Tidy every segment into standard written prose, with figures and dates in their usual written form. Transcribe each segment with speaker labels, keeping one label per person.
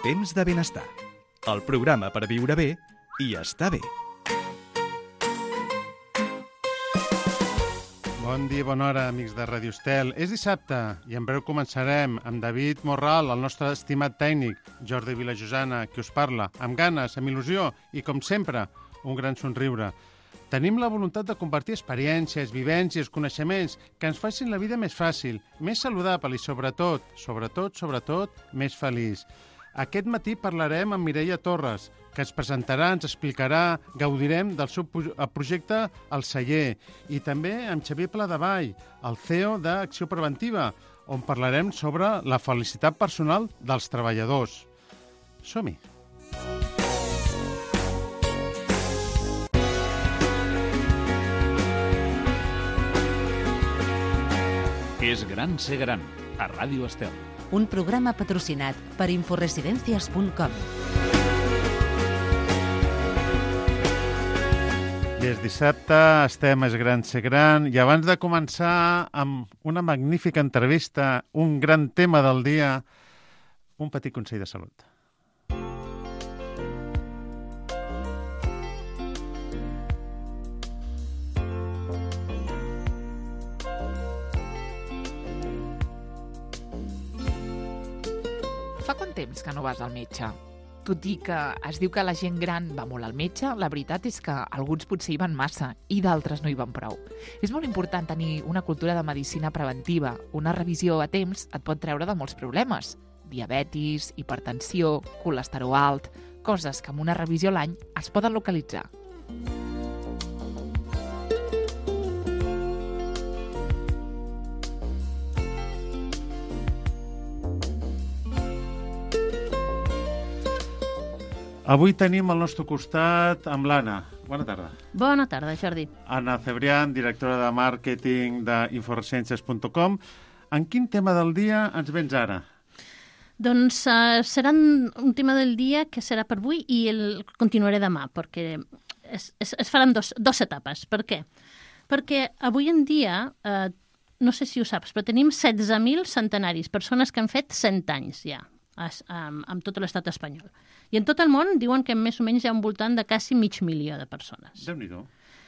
Speaker 1: Temps de benestar, el programa per viure bé i estar bé.
Speaker 2: Bon dia, bona hora, amics de Radio Estel. És dissabte i en breu començarem amb David Morral, el nostre estimat tècnic, Jordi Vilajosana, qui us parla, amb ganes, amb il·lusió i, com sempre, un gran somriure. Tenim la voluntat de compartir experiències, vivències, coneixements que ens facin la vida més fàcil, més saludable i, sobretot, més feliç. Aquest matí parlarem amb Mireia Torres, que ens presentarà, ens explicarà, gaudirem del seu projecte El Celler, i també amb Xavier Pladevall, el CEO d'Acció Preventiva, on parlarem sobre la felicitat personal dels treballadors. Som-hi!
Speaker 3: És gran ser gran, a Ràdio Estel.
Speaker 4: Un programa patrocinat per inforesidencias.com.
Speaker 2: És dissabte, estem a És gran ser gran, i abans de començar amb una magnífica entrevista, un gran tema del dia, un petit consell de salut.
Speaker 5: Fa quant temps que no vas al metge? Tot i que es diu que la gent gran va molt al metge, la veritat és que alguns potser hi van massa i d'altres no hi van prou. És molt important tenir una cultura de medicina preventiva. Una revisió a temps et pot treure de molts problemes. Diabetis, hipertensió, colesterol alt, coses que amb una revisió a l'any es poden localitzar.
Speaker 2: Avui tenim al nostre costat amb l'Anna. Bona tarda.
Speaker 6: Bona tarda, Jordi.
Speaker 2: Anna Cebrián, directora de màrqueting d'inforesidencias.com. En quin tema del dia ens vens ara?
Speaker 6: Doncs serà un tema del dia que serà per avui i el continuaré demà, perquè es faran dos etapes. Per què? Perquè avui en dia, no sé si ho saps, però tenim 16.000 centenaris, persones que han fet 100 anys ja, amb tot l'estat espanyol. I en tot el món diuen que més o menys hi ha un voltant de quasi 500.000 de persones.
Speaker 2: Déu-n'hi-do.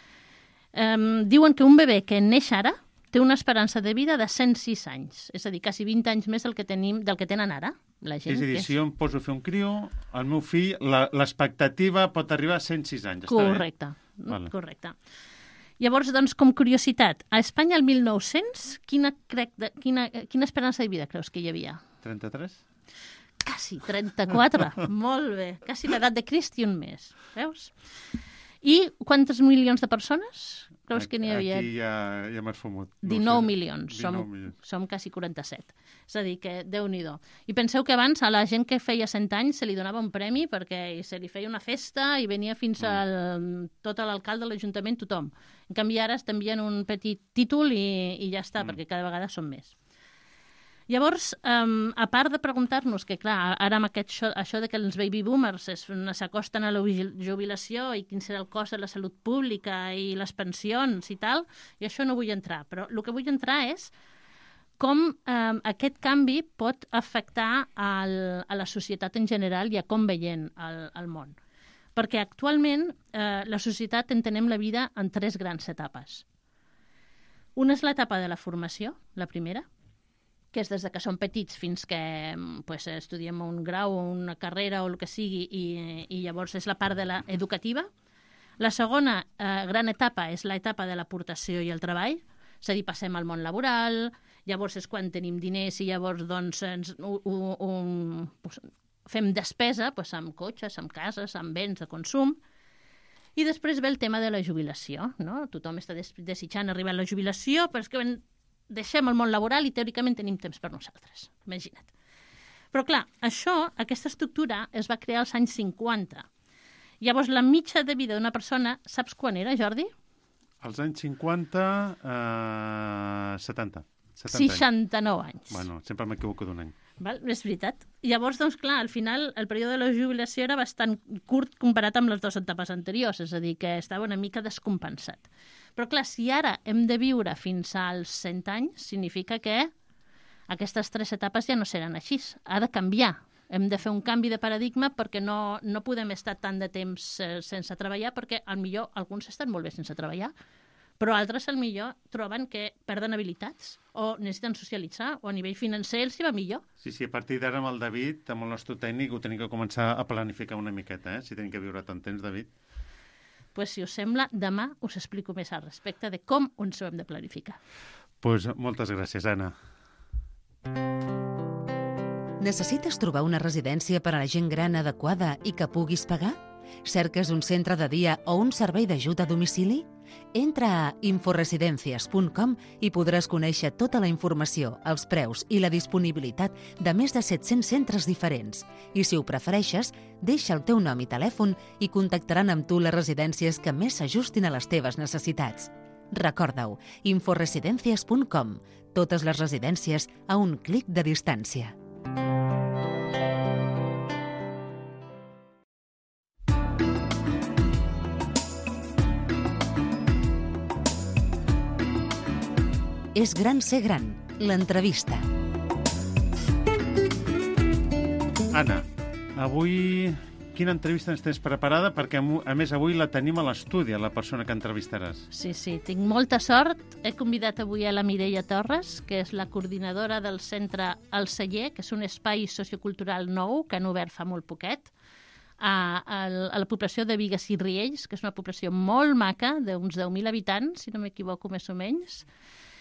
Speaker 6: Diuen que un bebè que neix ara té una esperança de vida de 106 anys. És a dir, quasi 20 anys més del que tenen ara. La gent
Speaker 2: És a dir, si jo em poso a fer un crió, el meu fill, l'expectativa pot arribar a 106 anys.
Speaker 6: Correcte,
Speaker 2: vale.
Speaker 6: Correcte. Llavors, doncs, com curiositat, a Espanya el 1900, quina esperança de vida creus que hi havia?
Speaker 2: 33?
Speaker 6: Quasi, 34. Molt bé. Quasi l'edat de Crist i un mes. Veus? I quantes milions de persones creus que n'hi havia?
Speaker 2: Aquí ja m'has fumut.
Speaker 6: 19 milions. Som quasi 47. És a dir, que Déu-n'hi-do. I penseu que abans a la gent que feia 100 anys se li donava un premi perquè se li feia una festa i venia fins tot l'alcalde de l'Ajuntament, tothom. En canvi, ara es t'envien un petit títol i ja està, perquè cada vegada són més. Llavors, a part de preguntar-nos que, clar, ara amb això de que els baby boomers s'acosten a la jubilació i quin serà el cost de la salut pública i les pensions i tal, i això no vull entrar. Però el que vull entrar és com aquest canvi pot afectar a la societat en general i a com veiem el món. Perquè actualment la societat entenem la vida en 3 grans etapes. Una és l'etapa de la formació, la primera, que és des que som petits fins que estudiem un grau o una carrera o el que sigui, i llavors és la part de l'educativa. La segona gran etapa és l'etapa de l'aportació i el treball, és a dir, passem al món laboral, llavors és quan tenim diners i llavors doncs, fem despesa amb cotxes, amb cases, amb béns de consum. I després ve el tema de la jubilació, no? Tothom està desitjant arribar a la jubilació, però és que deixem el món laboral i teòricament tenim temps per nosaltres. Imagina't. Però clar, aquesta estructura es va crear als anys 50. Llavors, la mitja de vida d'una persona, saps quan era, Jordi?
Speaker 2: Als anys 50, 70.
Speaker 6: 69 anys.
Speaker 2: Bueno, sempre m'equivoco d'un any.
Speaker 6: Val? És veritat. Llavors, doncs, clar, al final, el període de la jubilació era bastant curt comparat amb les 2 etapes anteriors, és a dir, que estava una mica descompensat. Però, clar, si ara hem de viure fins als 100 anys, significa que aquestes 3 etapes ja no seran així. Ha de canviar Hem de fer un canvi de paradigma perquè no podem estar tant de temps sense treballar, perquè millor alguns estan molt bé sense treballar, però altres millor troben que perden habilitats o necessiten socialitzar o a nivell financer els hi va millor.
Speaker 2: Sí, a partir d'ara amb el David, amb el nostre tècnic, ho tenim que començar a planificar una miqueta, si tenim que viure tant temps, David.
Speaker 6: Pues, si us sembla, demà us explico més al respecte de com ens ho hem de planificar.
Speaker 2: Pues moltes gràcies, Anna.
Speaker 4: Necessites trobar una residència per a la gent gran adequada i que puguis pagar? Cerques un centre de dia o un servei d'ajuda a domicili? Entra a inforesidencias.com i podràs conèixer tota la informació, els preus i la disponibilitat de més de 700 centres diferents. I si ho prefereixes, deixa el teu nom i telèfon i contactaran amb tu les residències que més s'ajustin a les teves necessitats. Recorda-ho, inforesidencias.com. Totes les residències a un clic de distància. És gran ser gran, l'entrevista.
Speaker 2: Anna, avui quina entrevista ens tens preparada? Perquè, a més, avui la tenim a l'estudi, la persona que entrevistaràs.
Speaker 6: Sí, tinc molta sort. He convidat avui a la Mireia Torres, que és la coordinadora del centre El Celler, que és un espai sociocultural nou que han obert fa molt poquet, a la població de Bigues i Riells, que és una població molt maca, d'uns 10.000 habitants, si no m'equivoco, més o menys.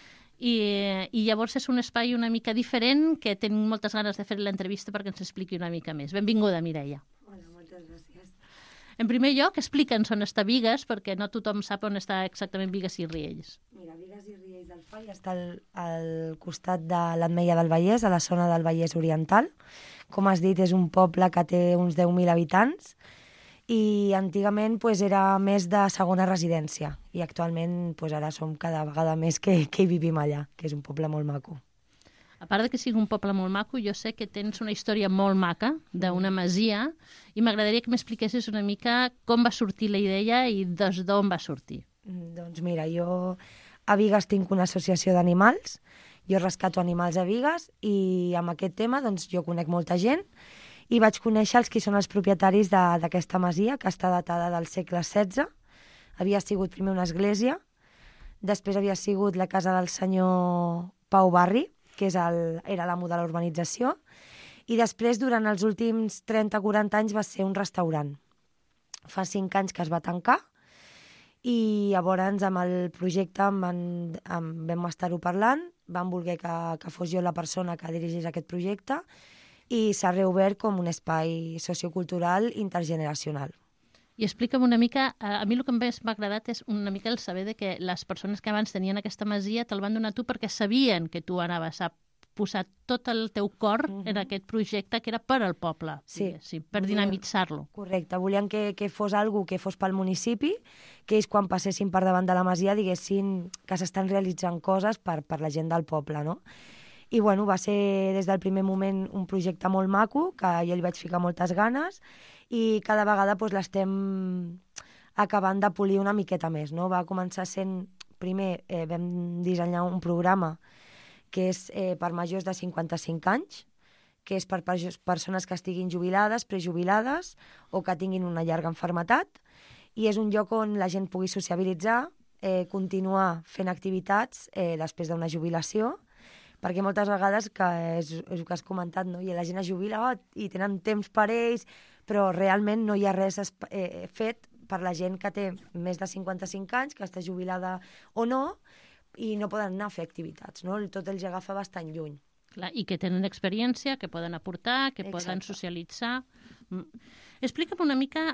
Speaker 6: I llavors és un espai una mica diferent que tinc moltes ganes de fer l'entrevista perquè ens expliqui una mica més. Benvinguda, Mireia.
Speaker 7: Hola, moltes gràcies.
Speaker 6: En primer lloc, explica'ns on està Bigues, perquè no tothom sap on està exactament Bigues i Riells.
Speaker 7: Mira, Bigues i Riells del Fai està al costat de l'Ametlla del Vallès, a la zona del Vallès Oriental. Com has dit, és un poble que té uns 10.000 habitants i antigament era més de segona residència i actualment ara som cada vegada més que hi vivim allà, que és un poble molt maco.
Speaker 6: A part de que sigui un poble molt maco, jo sé que tens una història molt maca d'una masia i m'agradaria que m'expliquessis una mica com va sortir la idea i des d'on va sortir.
Speaker 7: Doncs mira, jo a Bigues tinc una associació d'animals, jo rescato animals a Bigues i amb aquest tema jo conec molta gent i vaig conèixer els qui són els propietaris d'aquesta masia, que està datada del segle XVI. Havia sigut primer una església, després havia sigut la casa del senyor Pau Barri, que era l'amo de la urbanització, i després, durant els últims 30-40 anys, va ser un restaurant. Fa 5 anys que es va tancar, i llavors amb el projecte vam estar-ho parlant, vam voler que fos jo la persona que dirigís aquest projecte, i s'ha reobert com un espai sociocultural intergeneracional.
Speaker 6: I explica'm una mica, a mi el que més m'ha agradat és una mica el saber que les persones que abans tenien aquesta masia te'l van donar tu perquè sabien que tu anaves a posar tot el teu cor en aquest projecte que era per al poble,
Speaker 7: sí,
Speaker 6: per dinamitzar-lo.
Speaker 7: Correcte, volien que fos algo que fos pel municipi, que ells quan passessin per davant de la masia diguessin que s'estan realitzant coses per la gent del poble, no? I va ser des del primer moment un projecte molt maco, que jo li vaig ficar moltes ganes, i cada vegada l'estem acabant de polir una miqueta més, no? Va començar sent, primer vam dissenyar un programa que és per majors de 55 anys, que és per persones que estiguin jubilades, prejubilades o que tinguin una llarga malaltia, i és un lloc on la gent pugui sociabilitzar, continuar fent activitats després d'una jubilació, perquè moltes vegades, que és el que has comentat, no? I la gent es jubila i tenen temps per ells, però realment no hi ha res fet per la gent que té més de 55 anys, que està jubilada o no, i no poden anar a fer activitats, no? Tot els agafa bastant lluny.
Speaker 6: Clar, i que tenen experiència, que poden aportar, que poden socialitzar. Explica'm una mica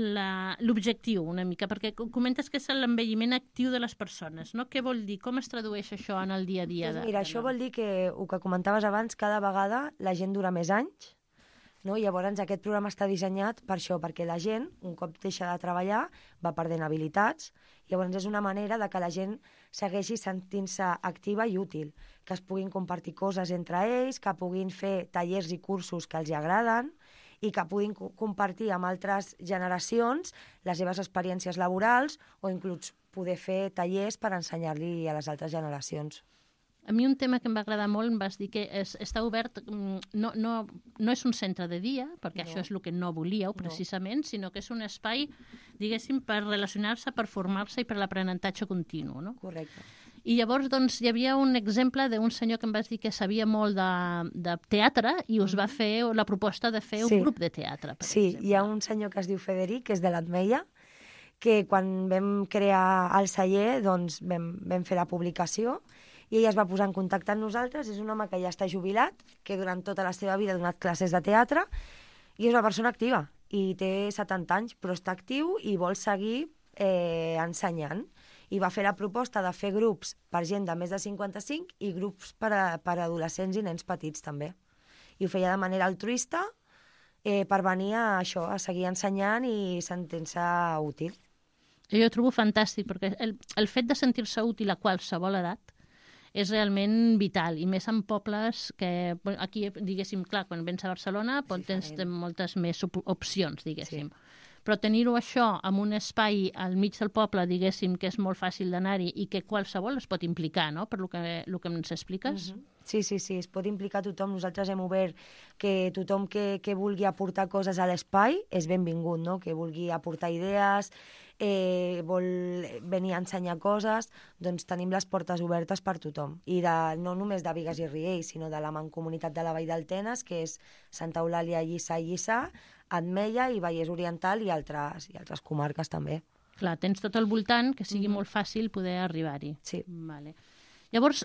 Speaker 6: l'objectiu, una mica, perquè comentes que és l'envelliment actiu de les persones, no? Què vol dir? Com es tradueix això en el dia a dia?
Speaker 7: Mira, això vol dir que, el que comentaves abans, cada vegada la gent dura més anys, no? I llavors aquest programa està dissenyat per això, perquè la gent, un cop deixa de treballar, va perdent habilitats. Llavors és una manera de que la gent segueixi sentint-se activa i útil, que es puguin compartir coses entre ells, que puguin fer tallers i cursos que els agraden i que puguin compartir amb altres generacions les seves experiències laborals o inclús poder fer tallers per ensenyar-li a les altres generacions.
Speaker 6: a mi un tema que em va agradar molt, em vas dir que està obert, no és un centre de dia, perquè això és el que no volíeu, precisament, sinó que és un espai, diguéssim, per relacionar-se, per formar-se i per l'aprenentatge continu, no?
Speaker 7: Correcte.
Speaker 6: I llavors, doncs, hi havia un exemple d'un senyor que em vas dir que sabia molt de teatre i us va fer la proposta de fer un grup de teatre, per exemple.
Speaker 7: Hi ha un senyor que es diu Federic, que és de l'Ametlla, que quan vam crear el celler, doncs vam fer la publicació i ell es va posar en contacte amb nosaltres. És un home que ja està jubilat, que durant tota la seva vida ha donat classes de teatre i és una persona activa i té 70 anys, però està actiu i vol seguir ensenyant. I va fer la proposta de fer grups per gent de més de 55 i grups per adolescents i nens petits també. I ho feia de manera altruista per venir a això, a seguir ensenyant i sentir-se útil.
Speaker 6: Jo ho trobo fantàstic, perquè el fet de sentir-se útil a qualsevol edat és realment vital, i més en pobles que aquí, diguéssim, clar, quan vens a Barcelona tens moltes més opcions, diguéssim. Sí. Però tenir-ho això en un espai al mig del poble, diguéssim, que és molt fàcil d'anar-hi i que qualsevol es pot implicar, no?, per lo que ens expliques.
Speaker 7: Sí, es pot implicar tothom. Nosaltres hem obert que tothom que vulgui aportar coses a l'espai és benvingut, no?, que vulgui aportar idees, vol venir a ensenyar coses, doncs tenim les portes obertes per tothom. I no només de Bigues i Riells, sinó de la Mancomunitat de la Vall del Tenes, que és Santa Eulàlia, Lliçà, Ametlla i Vallès Oriental i altres comarques també.
Speaker 6: Clar, tens tot al voltant, que sigui molt fàcil poder arribar-hi.
Speaker 7: Sí.
Speaker 6: Vale. Llavors,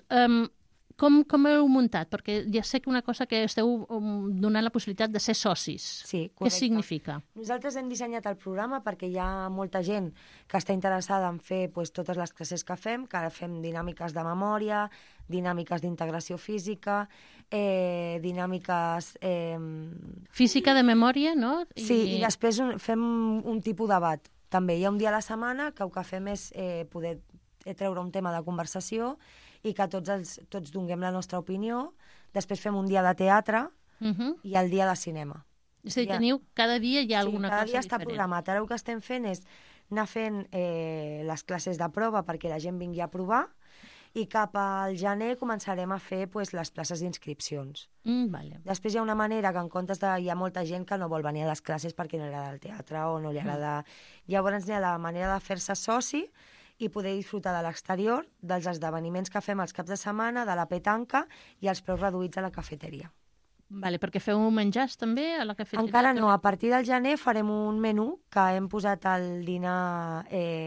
Speaker 6: com heu muntat? Perquè ja sé que una cosa que esteu donant la possibilitat de ser socis.
Speaker 7: Sí, correcte.
Speaker 6: Què significa?
Speaker 7: Nosaltres hem dissenyat el programa perquè hi ha molta gent que està interessada en fer totes les classes que fem, que ara fem dinàmiques de memòria, dinàmiques d'integració física, dinàmiques...
Speaker 6: Física de memòria, no?
Speaker 7: Sí, i després fem un tipus de debat. També hi ha un dia a la setmana que el que fem és poder treure un tema de conversació i que tots donem la nostra opinió. Després fem un dia de teatre i el dia de cinema.
Speaker 6: És a dir, cada dia hi ha alguna cosa diferent.
Speaker 7: Cada dia està programat. Ara el que estem fent és anar fent les classes de prova perquè la gent vingui a provar i cap al gener començarem a fer les places d'inscripcions.
Speaker 6: Vale.
Speaker 7: Després hi ha una manera que en comptes hi ha molta gent que no vol venir a les classes perquè no li agrada el teatre o no li agrada... Llavors hi ha la manera de fer-se soci i poder disfrutar de l'exterior, dels esdeveniments que fem els caps de setmana, de la petanca i els preus reduïts a la cafeteria.
Speaker 6: Vale, perquè feu menjars també a la cafeteria?
Speaker 7: Encara no, a partir del gener farem un menú que hem posat al dinar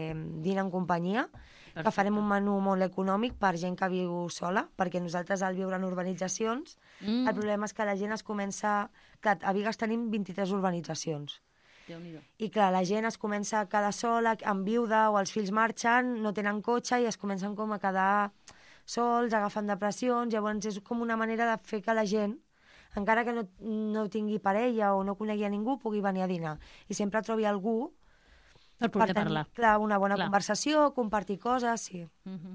Speaker 7: en companyia, que farem un menú molt econòmic per gent que viu sola, perquè nosaltres al viure en urbanitzacions, el problema és que la gent es comença... Clar, a Bigues tenim 23 urbanitzacions. I clar, la gent es comença a quedar sola, en viuda, o els fills marxen, no tenen cotxe i es comencen com a quedar sols, agafant depressions. Llavors és com una manera de fer que la gent, encara que no tingui parella o no conegui a ningú, pugui venir a dinar. I sempre trobi algú
Speaker 6: per poder parlar.
Speaker 7: Clar, una bona conversació, compartir coses, sí.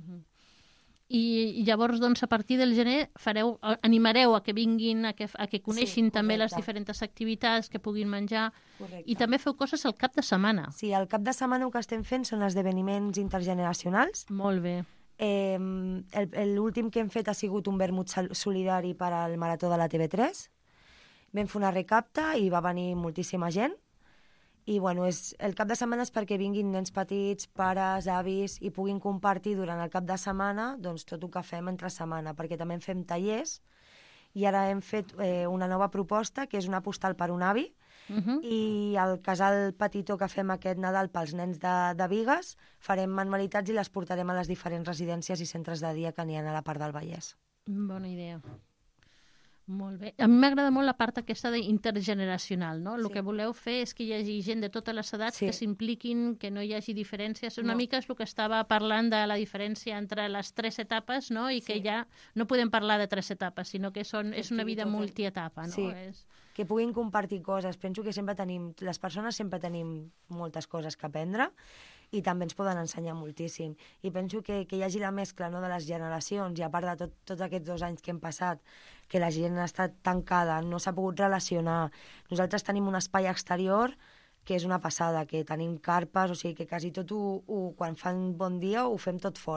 Speaker 6: I llavors, doncs, a partir del gener animareu a que vinguin, a que coneixin també les diferents activitats, que puguin menjar. Correcte. I també feu coses al cap de setmana.
Speaker 7: Sí, al cap de setmana el que estem fent són esdeveniments intergeneracionals.
Speaker 6: Molt bé.
Speaker 7: L'últim que hem fet ha sigut un vermut solidari per al Marató de la TV3. Vam fer una recapta i va venir moltíssima gent. I bueno, el cap de setmana és perquè vinguin nens petits, pares, avis, i puguin compartir durant el cap de setmana doncs, tot el que fem entre setmana, perquè també fem tallers, i ara hem fet una nova proposta, que és una postal per un avi, i el casal petitó que fem aquest Nadal pels nens de Bigues, farem manualitats i les portarem a les diferents residències i centres de dia que n'hi ha a la part del Vallès.
Speaker 6: Bona idea. Molt bé. A mi m'agrada molt la part aquesta intergeneracional, no? El que voleu fer és que hi hagi gent de totes les edats que s'impliquin, que no hi hagi diferències. Una mica és el que estava parlant de la diferència entre les 3 etapes, no? I que ja no podem parlar de 3 etapes, sinó que és una vida multietapa, no?
Speaker 7: Sí, que puguin compartir coses. Penso que les persones sempre tenim moltes coses que aprendre i també ens poden ensenyar moltíssim. I penso que hi hagi la mescla, no, de les generacions, i a part de tots aquests 2 anys que hem passat, que la gent ha estat tancada, no s'ha pogut relacionar. Nosaltres tenim un espai exterior que és una passada, que tenim carpes, o sigui que quasi tot quan fan bon dia ho fem tot fora.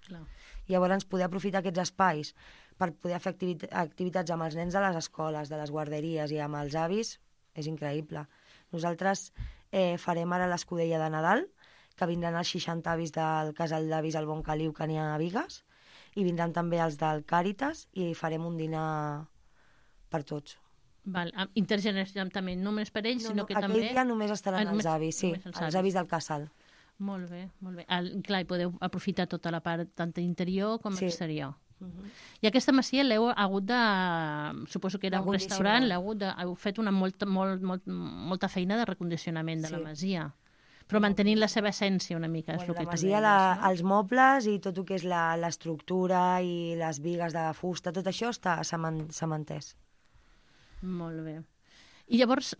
Speaker 6: Clar.
Speaker 7: Llavors, poder aprofitar aquests espais per poder fer activitats amb els nens de les escoles, de les guarderies i amb els avis, és increïble. Nosaltres farem ara l'escudella de Nadal, que vindran els 60 avis del casal d'avis al Bon Caliu que n'hi ha a Bigues, i vindran també els del Càritas i farem un dinar per tots.
Speaker 6: Val. Intergeneracionalment, no només per ells, sinó que també...
Speaker 7: Aquell dia només estaran els avis, sí, els avis del casal.
Speaker 6: Molt bé, molt bé. Clar, i podeu aprofitar tota la part tant interior com exterior. I aquesta masia l'heu hagut de... Suposo que era un restaurant, heu fet una molta feina de recondicionament de la masia, però mantenint la seva essència una mica. És
Speaker 7: la masia, els mobles i tot el que és l'estructura i les bigues de fusta, tot això s'ha mantès.
Speaker 6: Molt bé. I llavors,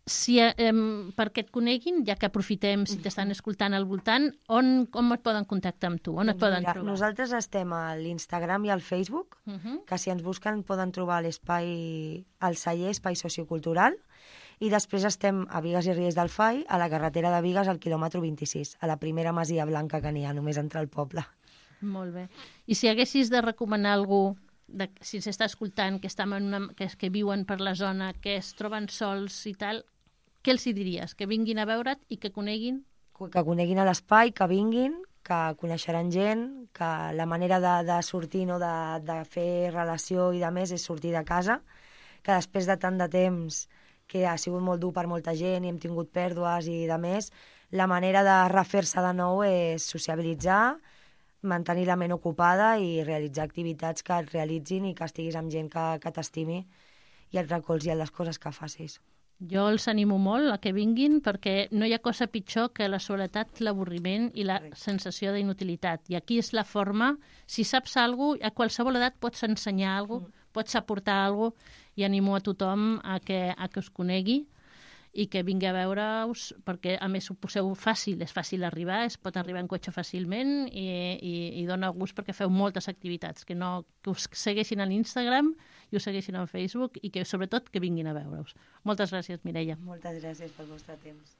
Speaker 6: perquè et coneguin, ja que aprofitem, si t'estan escoltant al voltant, com et poden contactar amb tu? On et poden trobar?
Speaker 7: Nosaltres estem a l'Instagram i al Facebook, que si ens busquen poden trobar l'espai, el celler, espai sociocultural, i després estem a Bigues i Riells del Fai, a la carretera de Bigues, al quilòmetre 26, a la primera masia blanca que n'hi ha, només entre el poble.
Speaker 6: Molt bé. I si haguessis de recomanar algú, si s'està escoltant, que viuen per la zona, que es troben sols i tal, què els hi diries? Que vinguin a veure't i que coneguin?
Speaker 7: Que coneguin l'espai, que vinguin, que coneixeran gent, que la manera de sortir, no, de fer relació i de més és sortir de casa, que després de tant de temps que ha sigut molt dur per molta gent i hem tingut pèrdues i de més, la manera de refer-se de nou és sociabilitzar, mantenir la ment ocupada i realitzar activitats que et realitzin i que estiguis amb gent que t'estimi i et recolzi en les coses que facis.
Speaker 6: Jo els animo molt a que vinguin perquè no hi ha cosa pitjor que la soledat, l'avorriment i la sensació d'inutilitat. I aquí és la forma, si saps alguna cosa, a qualsevol edat pots ensenyar alguna cosa, pots aportar alguna cosa, i animo a tothom a que us conegui i que vingui a veure-us, perquè a més ho poseu fàcil, és fàcil arribar, es pot arribar en cotxe fàcilment i dona gust perquè feu moltes activitats, que us segueixin a l'Instagram i us segueixin a Facebook i que sobretot que vinguin a veure-us. Moltes gràcies, Mireia.
Speaker 7: Moltes gràcies pel vostre temps.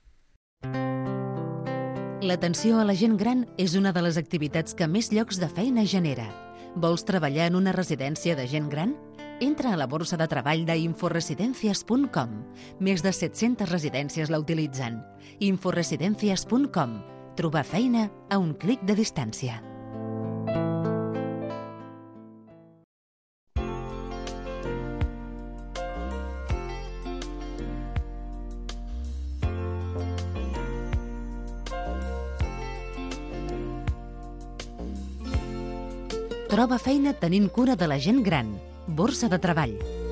Speaker 4: L'atenció a la gent gran és una de les activitats que més llocs de feina genera. Vols treballar en una residència de gent gran? Entra a la borsa de treball d'inforesidencias.com. Més de 700 residències la utilitzen. Inforesidencias.com. Trobar feina a un clic de distància. Troba feina tenint cura de la gent gran. Borsa de treball.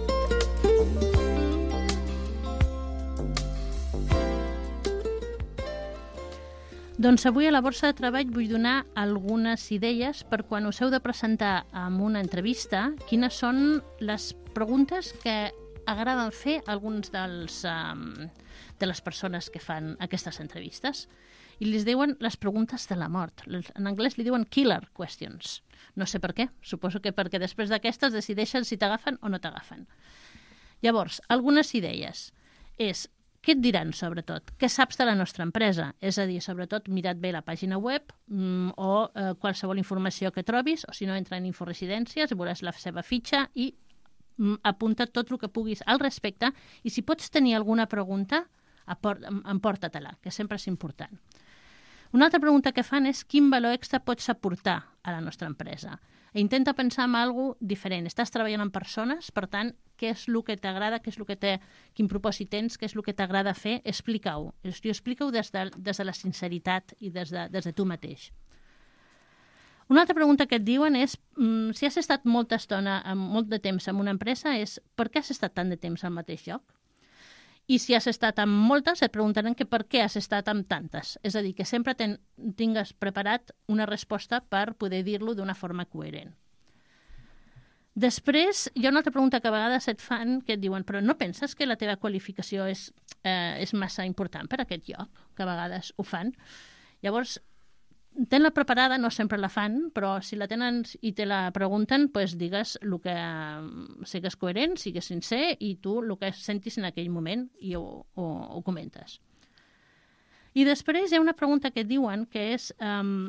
Speaker 6: Doncs avui a la borsa de treball vull donar algunes idees per quan us heu de presentar en una entrevista, quines són les preguntes que agraden fer alguns de les persones que fan aquestes entrevistes. I les diuen les preguntes de la mort. En anglès li diuen killer questions. No sé per què. Suposo que perquè després d'aquestes decideixen si t'agafen o no t'agafen. Llavors, algunes idees. Què et diran, sobretot? Què saps de la nostra empresa? És a dir, sobretot, mira't bé la pàgina web o qualsevol informació que trobis, o si no, entra en Inforesidències, veuràs la seva fitxa i apunta tot el que puguis al respecte. I si pots tenir alguna pregunta, emporta-te-la, que sempre és important. Una altra pregunta que fan és quin valor extra pots aportar a la nostra empresa. Intenta pensar en alguna cosa diferent. Estàs treballant amb persones, per tant, què és el que t'agrada, quin propòsit tens, què és el que t'agrada fer, explica-ho. Explica-ho des de la sinceritat i des de tu mateix. Una altra pregunta que et diuen és si has estat molta estona, molt de temps en una empresa, és per què has estat tant de temps al mateix lloc? I si has estat amb moltes, et preguntaran que per què has estat amb tantes. És a dir, que sempre tingues preparat una resposta per poder dir-lo d'una forma coherent. Després, hi ha una altra pregunta que a vegades et fan, que et diuen, però no penses que la teva qualificació és massa important per a aquest lloc? Que a vegades ho fan. Llavors, ten-la preparada, no sempre la fan, però si la tenen i te la pregunten, doncs digues el que sigues coherent, sigues sincer i tu el que sentis en aquell moment i ho comentes. I després hi ha una pregunta que et diuen que és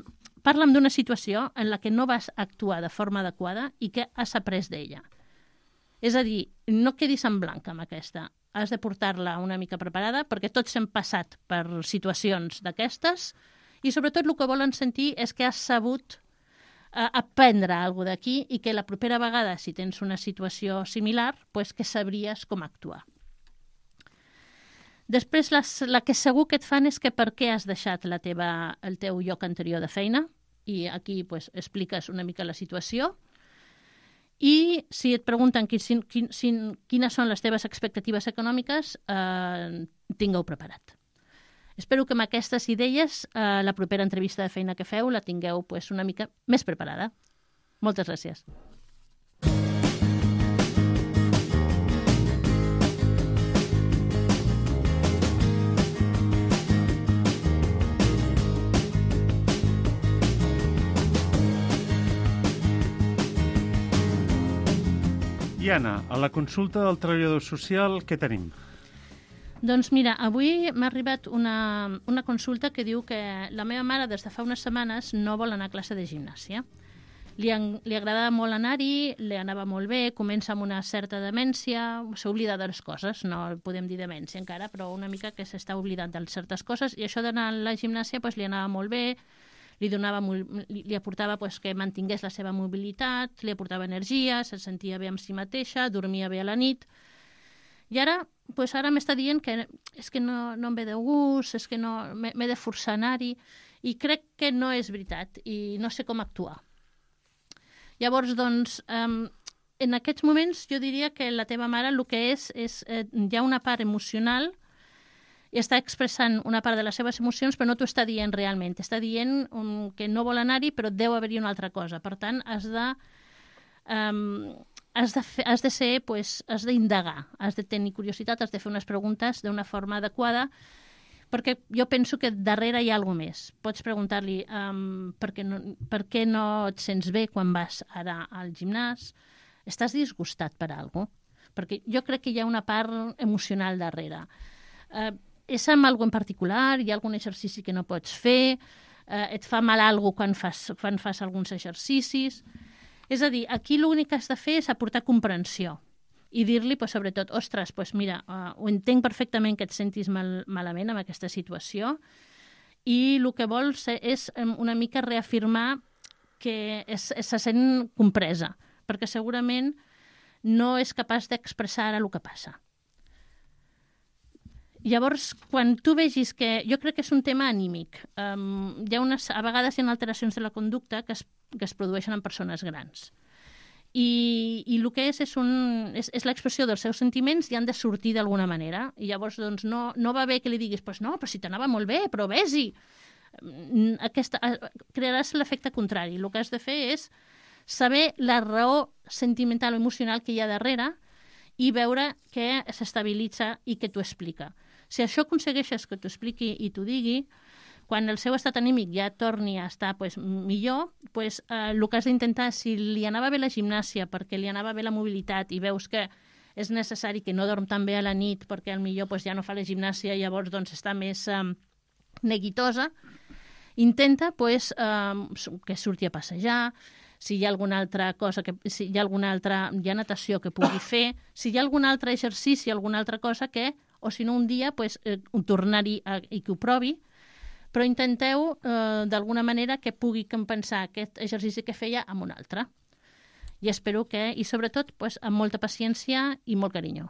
Speaker 6: parla'm d'una situació en la que no vas actuar de forma adequada i que has après d'ella. És a dir, no quedis en blanc amb aquesta. Has de portar-la una mica preparada, perquè tots hem passat per situacions d'aquestes i sobretot el que volen sentir és que has sabut aprendre alguna cosa d'aquí i que la propera vegada, si tens una situació similar, pues que sabries com actuar. Després, la que segur que et fan és que per què has deixat el teu lloc anterior de feina, i aquí pues, expliques una mica la situació, i si et pregunten quines són les teves expectatives econòmiques, tingueu preparat. Espero que amb aquestes idees la propera entrevista de feina que feu la tingueu pues, una mica més preparada. Moltes gràcies.
Speaker 2: I Anna, a la consulta del treballador social, què tenim?
Speaker 6: Doncs mira, avui m'ha arribat una consulta que diu que la meva mare des de fa unes setmanes no vol anar a classe de gimnàsia. Li agradava molt anar-hi, li anava molt bé, comença amb una certa demència, s'oblida de les coses, no podem dir demència encara, però una mica que s'està oblidant de certes coses, i això d'anar a la gimnàsia pues, li anava molt bé, li aportava pues, que mantingués la seva mobilitat, li aportava energia, se sentia bé amb si mateixa, dormia bé a la nit. I ara, pues, ara m'està dient que és que no em ve de gust, és que no, m'he de forçar a anar-hi, i crec que no és veritat, i no sé com actuar. Llavors, doncs, en aquests moments jo diria que la teva mare el que és hi ha una part emocional i està expressant una part de les seves emocions, però no t'ho està dient realment. T'està dient que no vol anar-hi, però deu haver-hi una altra cosa. Per tant, has d'indagar, has de tenir curiositat, has de fer unes preguntes d'una forma adequada, perquè jo penso que darrere hi ha alguna més. Pots preguntar-li per què no et sents bé quan vas ara al gimnàs? Estàs disgustat per alguna cosa? Perquè jo crec que hi ha una part emocional darrere. És amb alguna en particular? Hi ha algun exercici que no pots fer? Et fa mal alguna quan fas alguns exercicis? És a dir, aquí l'únic que has de fer és aportar comprensió i dir-li, pues, sobretot, ostres, pues, mira, ho entenc perfectament que et sentis malament amb aquesta situació i el que vols és una mica reafirmar que se sent compresa, perquè segurament no és capaç d'expressar ara el que passa. Llavors, quan tu vegis que... Jo crec que és un tema anímic. A vegades hi ha alteracions de la conducta que es produeixen en persones grans. I el que és l'expressió dels seus sentiments i han de sortir d'alguna manera. I llavors, doncs, no va bé que li diguis pues no, però si t'anava molt bé, però vés-hi. Crearàs l'efecte contrari. El que has de fer és saber la raó sentimental o emocional que hi ha darrere i veure que s'estabilitza i que t'ho explica. Si això aconsegueixes que t'ho expliqui i t'ho digui, quan el seu estat anímic ja torni a estar millor, el que has d'intentar, si li anava bé la gimnàsia perquè li anava bé la mobilitat i veus que és necessari que no dorm tan bé a la nit perquè potser ja no fa la gimnàsia i llavors està més neguitosa, intenta que surti a passejar, si hi ha alguna altra cosa, hi ha natació que pugui fer, si hi ha algun altre exercici, alguna altra cosa o si no un dia tornar-hi i que ho provi, però intenteu d'alguna manera que pugui compensar aquest exercici que feia amb un altre. I espero que, i sobretot, amb molta paciència i molt carinyo.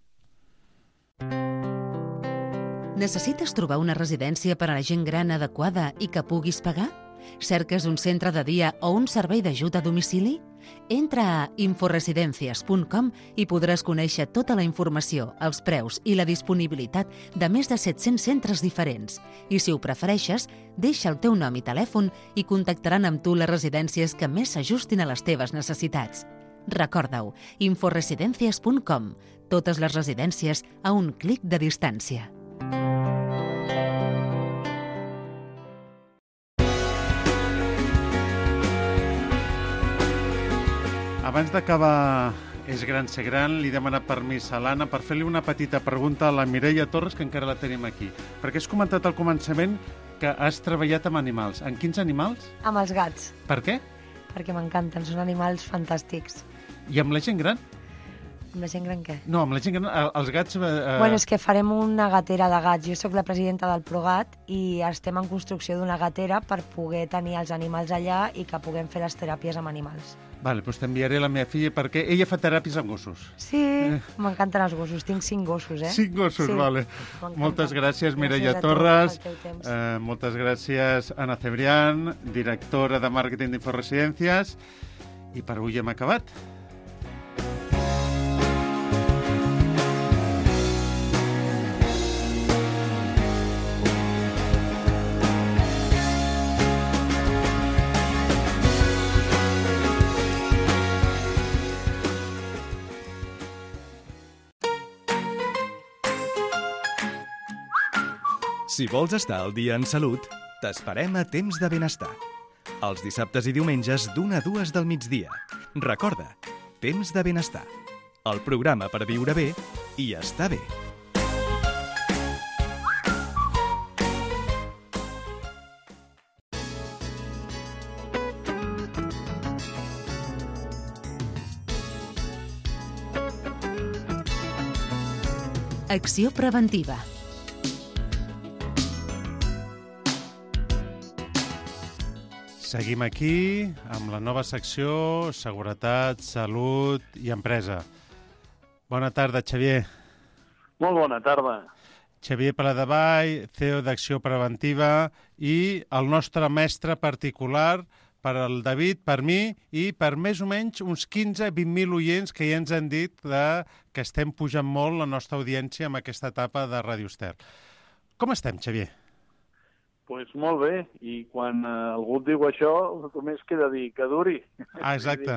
Speaker 4: Necessites trobar una residència per a la gent gran adequada i que puguis pagar? Cerques un centre de dia o un servei d'ajut a domicili? Entra a inforesidencias.com i podràs conèixer tota la informació, els preus i la disponibilitat de més de 700 centres diferents. I si ho prefereixes, deixa el teu nom i telèfon i contactaran amb tu les residències que més s'ajustin a les teves necessitats. Recorda-ho, inforesidencias.com. Totes les residències a un clic de distància.
Speaker 2: Abans d'acabar És gran ser gran, li he demanat permís a l'Anna per fer-li una petita pregunta a la Mireia Torres, que encara la tenim aquí. Perquè has comentat al començament que has treballat amb animals. En quins animals?
Speaker 7: Amb els gats,
Speaker 2: Per què?
Speaker 7: perquè m'encanten, són animals fantàstics.
Speaker 2: I amb la gent gran?
Speaker 7: Amb la gent gran què?
Speaker 2: No, amb la gent gran, els gats...
Speaker 7: Bueno, és que farem una gatera de gats. Jo sóc la presidenta del Progat i estem en construcció d'una gatera per poder tenir els animals allà i que puguem fer les teràpies amb animals.
Speaker 2: Vale, doncs t'enviaré la meva filla perquè ella fa teràpies amb gossos.
Speaker 7: Sí, m'encanten els gossos. Tinc 5 gossos,
Speaker 2: 5 gossos,
Speaker 7: Sí,
Speaker 2: vale.
Speaker 7: m'encanta.
Speaker 2: Moltes gràcies, Mireia
Speaker 7: Gràcies a tu
Speaker 2: Torres.
Speaker 7: pel teu temps.
Speaker 2: Moltes gràcies, Anna Cebrián, directora de màrqueting d'Inforesidències. I per avui hem acabat.
Speaker 1: Si vols estar al dia en salut, t'esperem a Temps de Benestar. Els dissabtes i diumenges d'1 a 2 del migdia. Recorda, Temps de Benestar. El programa per viure bé i estar bé.
Speaker 4: Acció preventiva.
Speaker 2: Seguim aquí amb la nova secció Seguretat, Salut i Empresa. Bona tarda, Xavier.
Speaker 8: Molt bona tarda.
Speaker 2: Xavier Paladevall, CEO d'Acció Preventiva i el nostre mestre particular per al David, per mi i per més o menys uns 15-20.000 oients que ja ens han dit que estem pujant molt la nostra audiència amb aquesta etapa de Ràdio Ester. Com estem, Xavier?
Speaker 8: Pues molt bé, i quan algú et diu això, només queda dir que duri.
Speaker 2: Ah, exacte.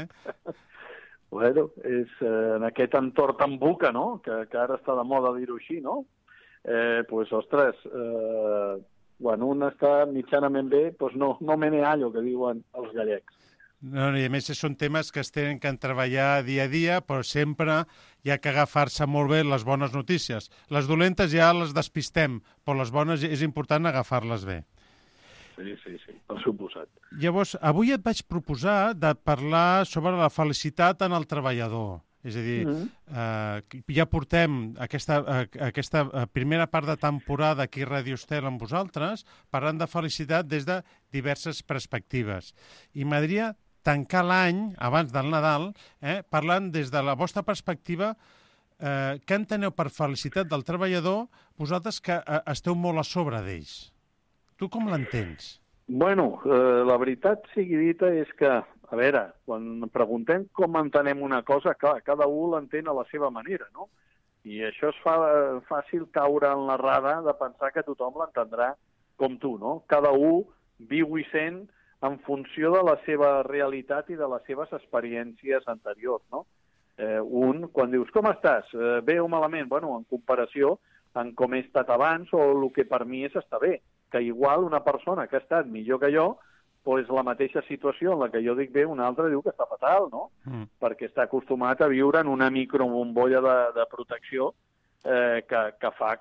Speaker 8: Bueno, és en aquest entorn tan buca, no?, que ara està de moda dir-ho així, no? Pues, ostres, quan un està mitjanament bé, pues no me ne hallo, que diuen els gallecs.
Speaker 2: No, i a més són temes que es tenen que treballar dia a dia, però sempre hi ha que agafar-se molt bé les bones notícies. Les dolentes ja les despistem, però les bones és important agafar-les bé.
Speaker 8: Sí, per suposat.
Speaker 2: Llavors, avui et vaig proposar de parlar sobre la felicitat en el treballador. És a dir, ja portem aquesta primera part de temporada aquí a Ràdio Estel amb vosaltres, parlant de felicitat des de diverses perspectives. I m'agradaria tancar l'any, abans del Nadal, parlant des de la vostra perspectiva, què enteneu per felicitat del treballador, vosaltres que esteu molt a sobre d'ells. Tu com l'entens?
Speaker 8: Bueno, la veritat sigui dita és que, a veure, quan preguntem com entenem una cosa, clar, cada un l'entén a la seva manera, no? I això es fa fàcil caure en l'errada de pensar que tothom l'entendrà com tu, no? Cada un viu i sent en funció de la seva realitat i de les seves experiències anteriors, no? Un, quan dius, com estàs? Bé o malament? Bueno, en comparació amb com he estat abans o el que per mi és estar bé. Que igual una persona que ha estat millor que jo, doncs la mateixa situació en la que jo dic bé, una altra diu que està fatal, no? Perquè està acostumat a viure en una microbombolla de protecció que fa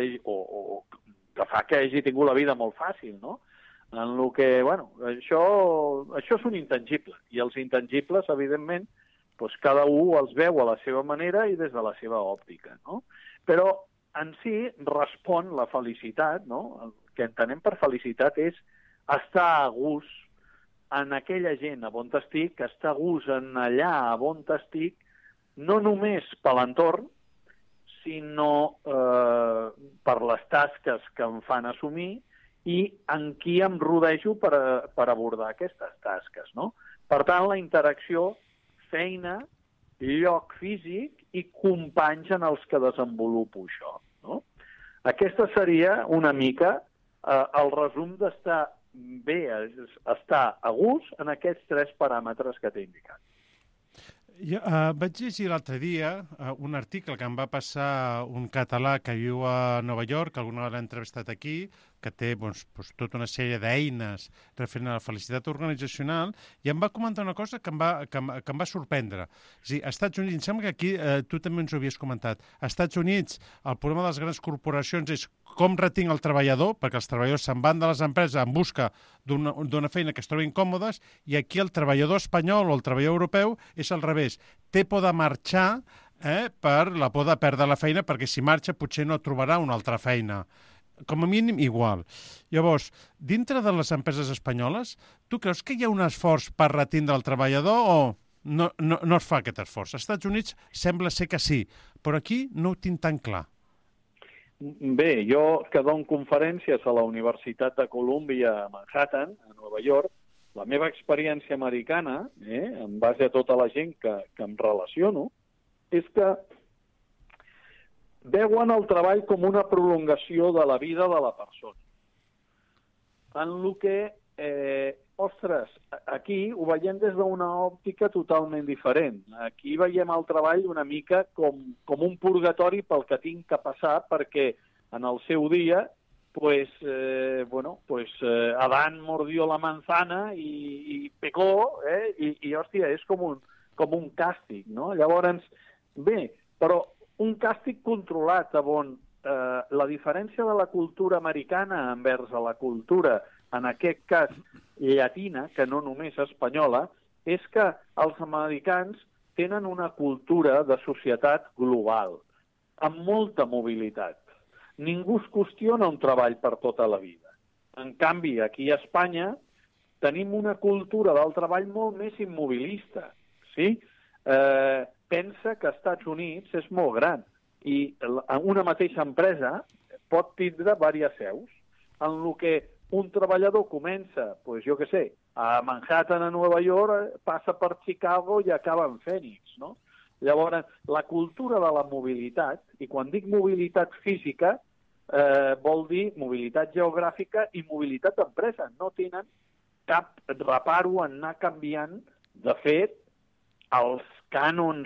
Speaker 8: que hagi tingut la vida molt fàcil, no? En el que, bueno, això és un intangible. I els intangibles, evidentment, doncs cada un els veu a la seva manera i des de la seva òptica, no? Però en si respon la felicitat, no? El que entenem per felicitat és estar a gust en aquella gent a on estic, estar a gust en allà a on estic, no només per l'entorn, sinó per les tasques que em fan assumir i en qui em rodejo per abordar aquestes tasques, no? Per tant, la interacció, feina, lloc físic i companys en els que desenvolupo això, no? Aquesta seria una mica el resum d'estar bé, estar a gust en aquests 3 paràmetres que t'he indicat.
Speaker 2: Vaig llegir l'altre dia un article que em va passar un català que viu a Nova York, alguna vegada l'he entrevistat aquí, que té tota una sèrie d'eines referent a la felicitat organitzacional, i em va comentar una cosa que em va sorprendre. És a dir, als Estats Units, em sembla que aquí tu també ens ho havies comentat, als Estats Units el problema de les grans corporacions és com retinc el treballador, perquè els treballadors se'n van de les empreses en busca d'una feina que es troben incòmodes, i aquí el treballador espanyol o el treballador europeu és al revés. Té por de marxar per la por de perdre la feina, perquè si marxa potser no trobarà una altra feina. Com a mínim, igual. Llavors, dintre de les empreses espanyoles, tu creus que hi ha un esforç per retindre el treballador o no es fa aquest esforç? Als Estats Units sembla ser que sí, però aquí no ho tinc tan clar.
Speaker 8: Bé, jo que dono conferències a la Universitat de Columbia a Manhattan, a Nova York, la meva experiència americana, en base a tota la gent que em relaciono, és que veuen el treball com una prolongació de la vida de la persona. En el que, aquí ho veiem des d'una òptica totalment diferent. Aquí veiem el treball una mica com un purgatori pel que tinc que passar perquè en el seu dia Adán mordió la manzana i pecó, i hòstia, és com un càstig, no? Llavors, bé, però un càstig controlat, on la diferència de la cultura americana envers a la cultura, en aquest cas llatina, que no només espanyola, és que els americans tenen una cultura de societat global, amb molta mobilitat. Ningú es qüestiona un treball per tota la vida. En canvi, aquí a Espanya tenim una cultura del treball molt més immobilista, sí? Pensa que als Estats Units és molt gran i una mateixa empresa pot tindre diverses seus, en el que un treballador comença, jo què sé, a Manhattan, a Nova York, passa per Chicago i acaba en Phoenix, no? Llavors, la cultura de la mobilitat, i quan dic mobilitat física, vol dir mobilitat geogràfica i mobilitat d'empresa. No tenen cap reparo en anar canviant. De fet, els cànons,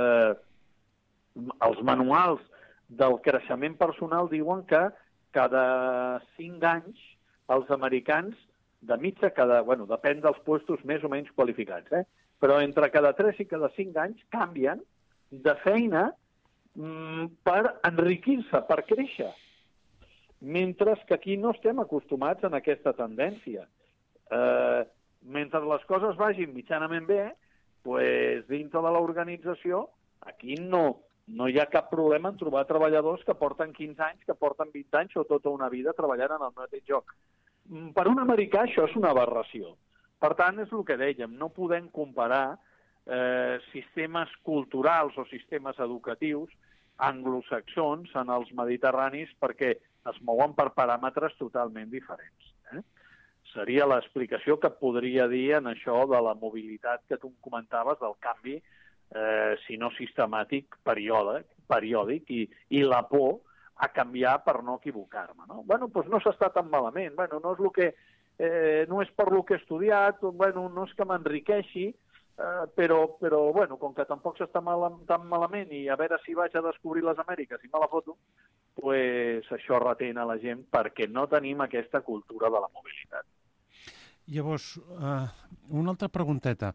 Speaker 8: els manuals del creixement personal diuen que cada 5 anys els americans, de mitja, depèn dels puestos més o menys qualificats, però entre cada 3 i cada 5 anys canvien de feina per enriquir-se, per créixer. Mentre que aquí no estem acostumats a aquesta tendència. Mentre les coses vagin mitjanament bé, dintre de l'organització, aquí no hi ha cap problema en trobar treballadors que porten 15 anys, que porten 20 anys o tota una vida treballant en el mateix lloc. Per un americà això és una aberració. Per tant, és el que dèiem, no podem comparar sistemes culturals o sistemes educatius anglosaxons en els mediterranis perquè es mouen per paràmetres totalment diferents. Seria l'explicació que podria dir en això de la mobilitat que tu comentaves, del canvi, si no sistemàtic, periòdic, i la por a canviar per no equivocar-me. No? No s'està tan malament, no és per lo que he estudiat, no és que m'enriqueixi, però com que tampoc s'està tan malament i a veure si vaig a descobrir les Amèriques i me la foto, això retén a la gent perquè no tenim aquesta cultura de la mobilitat.
Speaker 2: Llavors, una altra pregunteta.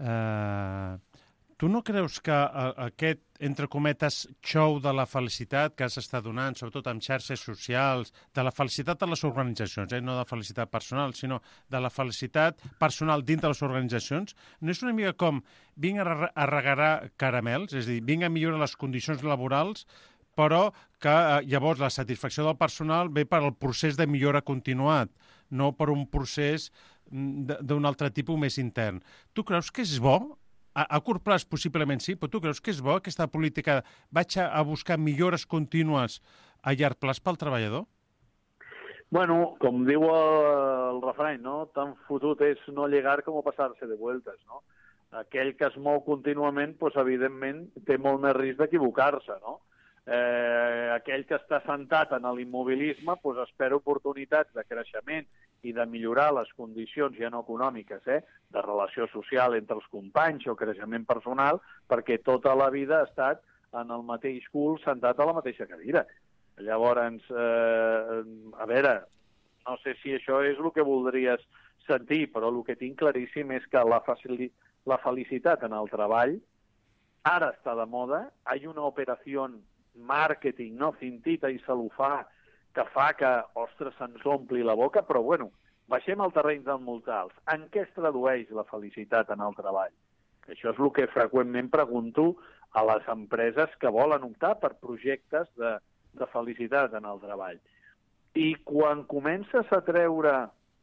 Speaker 2: Tu no creus que aquest, entre cometes, show de la felicitat que s'està donant, sobretot amb xarxes socials, de la felicitat de les organitzacions, no de felicitat personal, sinó de la felicitat personal dintre de les organitzacions, no és una mica com vinc a regalar caramels, és a dir, vinc a millorar les condicions laborals, però que llavors la satisfacció del personal ve per al procés de millora continuat, no per un procés d'un altre tipus més intern. Tu creus que és bo? A curt plaç possiblement sí, però tu creus que és bo aquesta política? Vaig a buscar millores contínues a llarg plaç pel treballador?
Speaker 8: Com diu el refrany, no? Tan fotut és no llegar com passar-se de vueltas, no? Aquell que es mou contínuament, evidentment, té molt més risc d'equivocar-se, no? Aquell que està sentat en l'immobilisme espera oportunitats de creixement i de millorar les condicions ja no econòmiques, de relació social entre els companys o creixement personal, perquè tota la vida ha estat en el mateix cul sentat a la mateixa cadira. Llavors, a veure, no sé si això és el que voldries sentir, però el que tinc claríssim és que la felicitat en el treball ara està de moda. Hi ha una operació màrqueting, no, cintita i celofà, que fa que, ostres, se'ns ompli la boca, però bueno, baixem al terreny dels mortals. En què es tradueix la felicitat en el treball? Això és el que freqüentment pregunto a les empreses que volen optar per projectes de felicitat en el treball. I quan comences a treure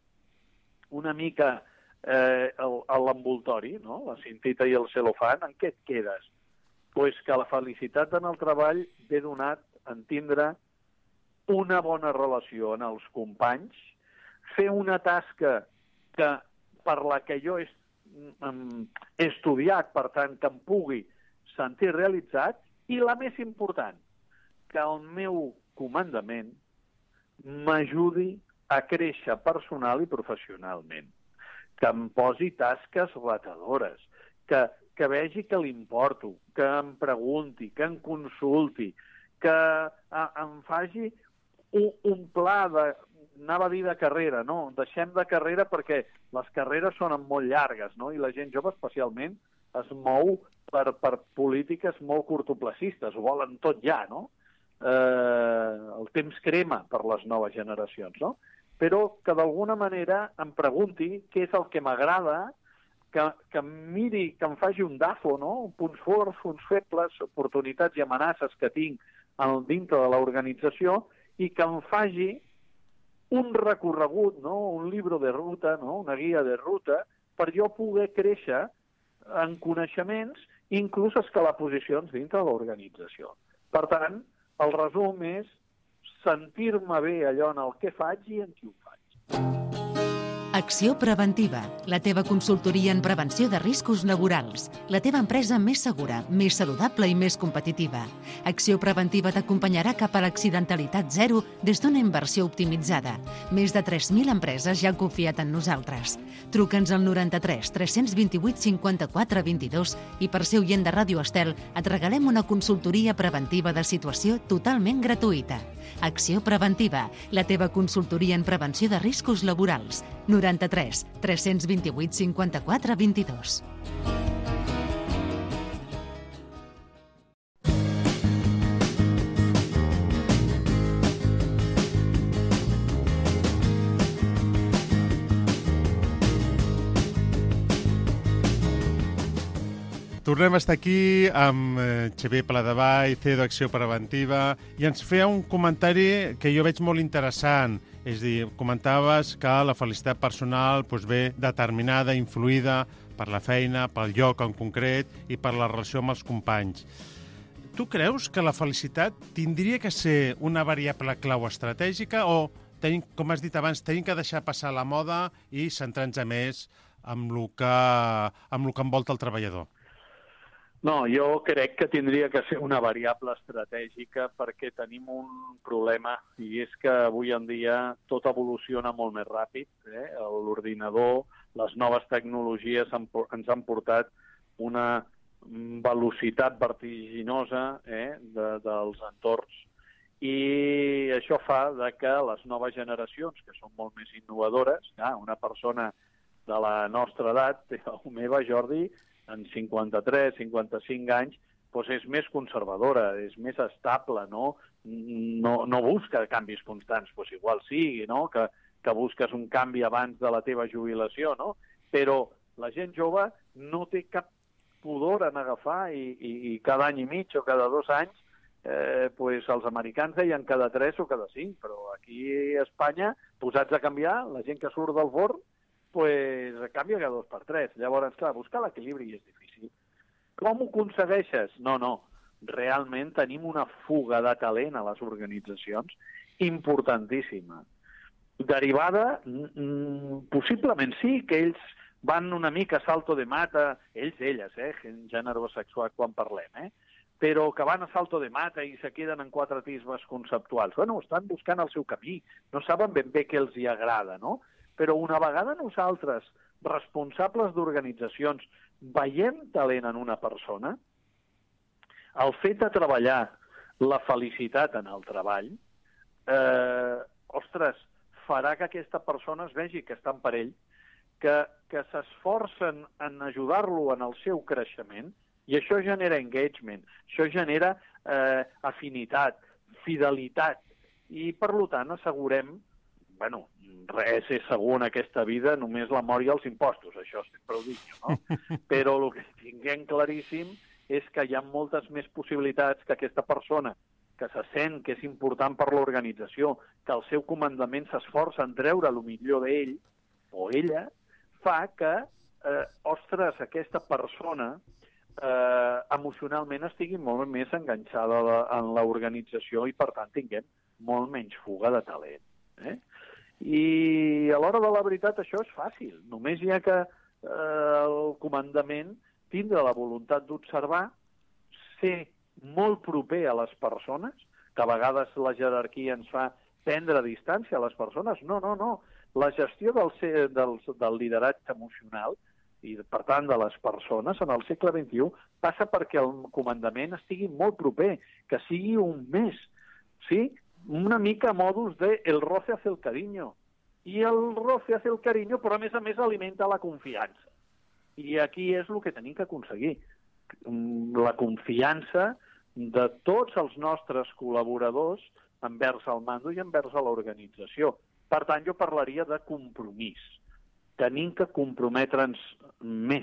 Speaker 8: una mica l'envoltori, no? La cintita i el celofan, en què et quedes? Pues que la felicitat en el treball ve donat en tindre una bona relació en els companys, fer una tasca per la que jo he estudiat, per tant, que em pugui sentir realitzat, i la més important, que el meu comandament m'ajudi a créixer personal i professionalment, que em posi tasques retadores, que vegi que li importo, que em pregunti, que em consulti, que em faci un pla anava a dir de carrera, no, deixem de carrera perquè les carreres són molt llargues, no? I la gent jove especialment es mou per polítiques molt curtoplacistes, ho volen tot ja, no? El temps crema per les noves generacions, no? Però que d'alguna manera em pregunti què és el que m'agrada, que miri, que em faci un DAFO, no? Punts forts, punts febles, oportunitats i amenaces que tinc dintre de l'organització i que em faci un recorregut, no? Un llibre de ruta, no? Una guia de ruta, per jo poder créixer en coneixements, inclús escalar posicions dintre de l'organització. Per tant, el resum és sentir-me bé allò en el que faig i en qui ho faig.
Speaker 4: Acció Preventiva, la teva consultoria en prevenció de riscos laborals. La teva empresa més segura, més saludable i més competitiva. Acció Preventiva t'acompanyarà cap a l'accidentalitat zero des d'una inversió optimitzada. Més de 3.000 empreses ja han confiat en nosaltres. Truca'ns al 93 328 54 22 i per ser oient de Ràdio Estel et regalem una consultoria preventiva de situació totalment gratuïta. Acció Preventiva, la teva consultoria en prevenció de riscos laborals. 93 328 54 22.
Speaker 2: Tornem a estar aquí amb Xavier Pladevall, CEO d'Acció Preventiva, i ens feia un comentari que jo veig molt interessant. És a dir, comentaves que la felicitat personal ve determinada, influïda per la feina, pel lloc en concret i per la relació amb els companys. Tu creus que la felicitat tindria que ser una variable clau estratègica o, com has dit abans, tenim que deixar passar la moda i centrar-nos més amb el que envolta el treballador?
Speaker 8: No, jo crec que tindria que ser una variable estratègica perquè tenim un problema i és que avui en dia tot evoluciona molt més ràpid. L'ordinador, les noves tecnologies ens han portat una velocitat vertiginosa dels entorns i això fa que les noves generacions, que són molt més innovadores, una persona de la nostra edat, la meva, Jordi, en 53, 55 anys, és més conservadora, és més estable, no busca canvis constants, igual sigui, que busques un canvi abans de la teva jubilació, però la gent jove no té cap pudor en agafar i cada any i mig o cada 2 anys, els americans deien cada 3 o cada 5, però aquí a Espanya, posats a canviar, la gent que surt del forn, canvia cada 2 per 3. Llavors, clar, buscar l'equilibri és difícil. Com ho aconsegueixes? No. Realment tenim una fuga de talent a les organitzacions importantíssima. Derivada, possiblement sí, que ells van una mica a salto de mata, elles, gènere sexual quan parlem, però que van a salto de mata i se queden en 4 atisbes conceptuals. Estan buscant el seu camí, no saben ben bé què els hi agrada, no? Però una vegada nosaltres, responsables d'organitzacions, veiem talent en una persona, el fet de treballar la felicitat en el treball, farà que aquesta persona es vegi que està en perill, que s'esforcen en ajudar-lo en el seu creixement, i això genera engagement, això genera afinitat, fidelitat, i per tant assegurem, bueno, res és segur en aquesta vida, només la mort i els impostos, això sempre ho dic jo, no? Però el que tinguem claríssim és que hi ha moltes més possibilitats que aquesta persona que se sent que és important per l'organització, que el seu comandament s'esforça en treure el millor d'ell o ella, fa que, ostres, aquesta persona emocionalment estigui molt més enganxada en l'organització i, per tant, tinguem molt menys fuga de talent. I a l'hora de la veritat això és fàcil. Només hi ha que el comandament tindre la voluntat d'observar, ser molt proper a les persones, que a vegades la jerarquia ens fa prendre distància a les persones. No. La gestió del lideratge emocional i, per tant, de les persones en el segle XXI passa perquè el comandament estigui molt proper, que sigui un més, sí? Una mica a modus de el roce hace el cariño. I el roce hace el cariño, però a més alimenta la confiança. I aquí és el que tenim que aconseguir. La confiança de tots els nostres col·laboradors envers el mando i envers l'organització. Per tant, jo parlaria de compromís. Tenim que comprometre'ns més.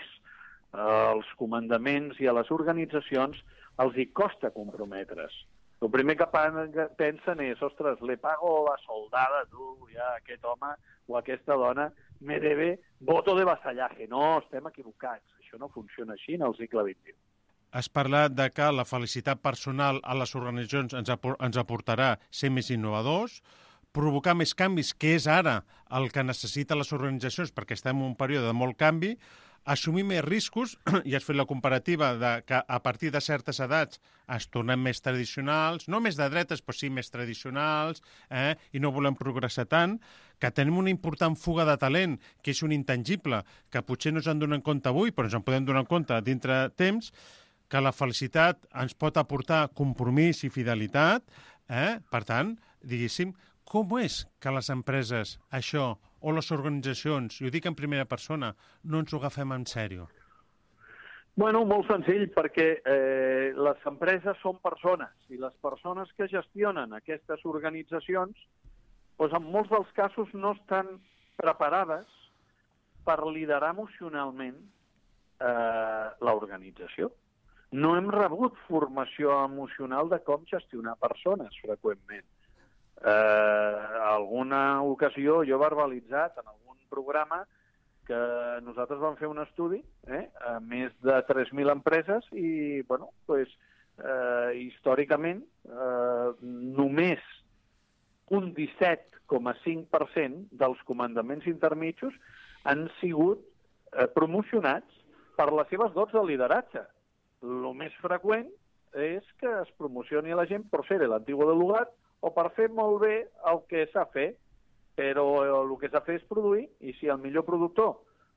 Speaker 8: Als comandaments i a les organitzacions els hi costa comprometre's. El primer que pensen és, ostres, le pago la soldada, tu, ja, aquest home o aquesta dona me debe voto de vasallaje. No, estem equivocats. Això no funciona així en el segle XXI.
Speaker 2: Has parlat de que la felicitat personal a les organitzacions ens aportarà ser més innovadors, provocar més canvis, que és ara el que necessiten les organitzacions, perquè estem en un període de molt canvi, assumir més riscos, i has fet la comparativa de que a partir de certes edats es tornem més tradicionals, no més de dretes, però sí més tradicionals, i no volem progressar tant, que tenim una important fuga de talent, que és un intangible, que potser no ens en donem compte avui, però ens en podem donar compte dintre temps, que la felicitat ens pot aportar compromís i fidelitat. Per tant, diguéssim, com és que les empreses, això, o les organitzacions, i ho dic en primera persona, no ens ho agafem en sèrio?
Speaker 8: Bueno, molt senzill, perquè les empreses són persones, i les persones que gestionen aquestes organitzacions, doncs en molts dels casos no estan preparades per liderar emocionalment l'organització. No hem rebut formació emocional de com gestionar persones, freqüentment. Alguna ocasió jo he verbalitzat en algun programa que nosaltres vam fer un estudi a més de 3.000 empreses i, bueno, doncs, històricament, només un 17,5% dels comandaments intermitjos han sigut promocionats per les seves dots de lideratge. El més freqüent és que es promocioni a la gent per ser l'antigo del lugar o per fer molt bé el que s'ha fet, però el que s'ha fet és produir, i si el millor productor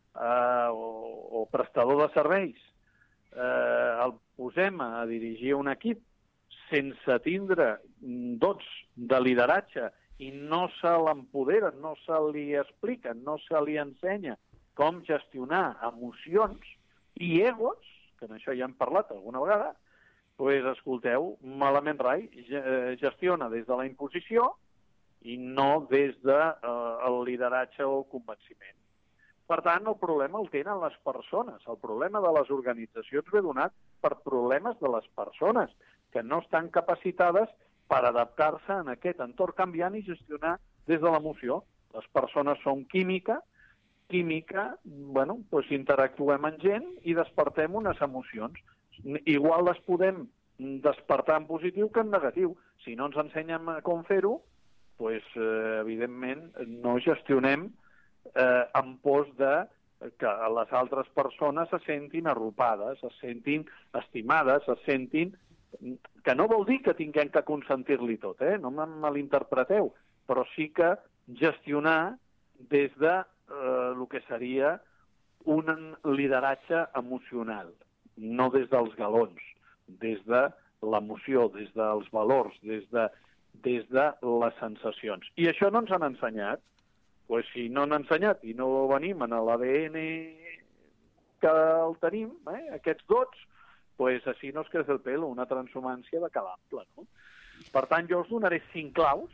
Speaker 8: o prestador de serveis el posem a dirigir un equip sense tindre dots de lideratge i no se l'empodera, no se li explica, no se li ensenya com gestionar emocions i egos, que en això ja hem parlat alguna vegada, doncs, escolteu, malament rai, gestiona des de la imposició i no des del lideratge o convenciment. Per tant, el problema el tenen les persones. El problema de les organitzacions ve donat per problemes de les persones, que no estan capacitades per adaptar-se en aquest entorn canviant i gestionar des de l'emoció. Les persones són química, bueno, doncs interactuem amb gent i despertem unes emocions. Igual les podem despertar en positiu que en negatiu. Si no ens ensenyen com fer-ho, doncs, evidentment, no gestionem en pos de que les altres persones se sentin arropades, se sentin estimades, se sentin... Que no vol dir que tinguem que consentir-li tot, no me malinterpreteu, però sí que gestionar des de el que seria un lideratge emocional, no des dels galons, des de l'emoció, des dels valors, des de les sensacions. I això no ens han ensenyat si no han ensenyat i no venim en l'ADN que el tenim, aquests dots, així no es creix el pelo, una transhumància de cada ample, no? Per tant, jo us donaré 5 claus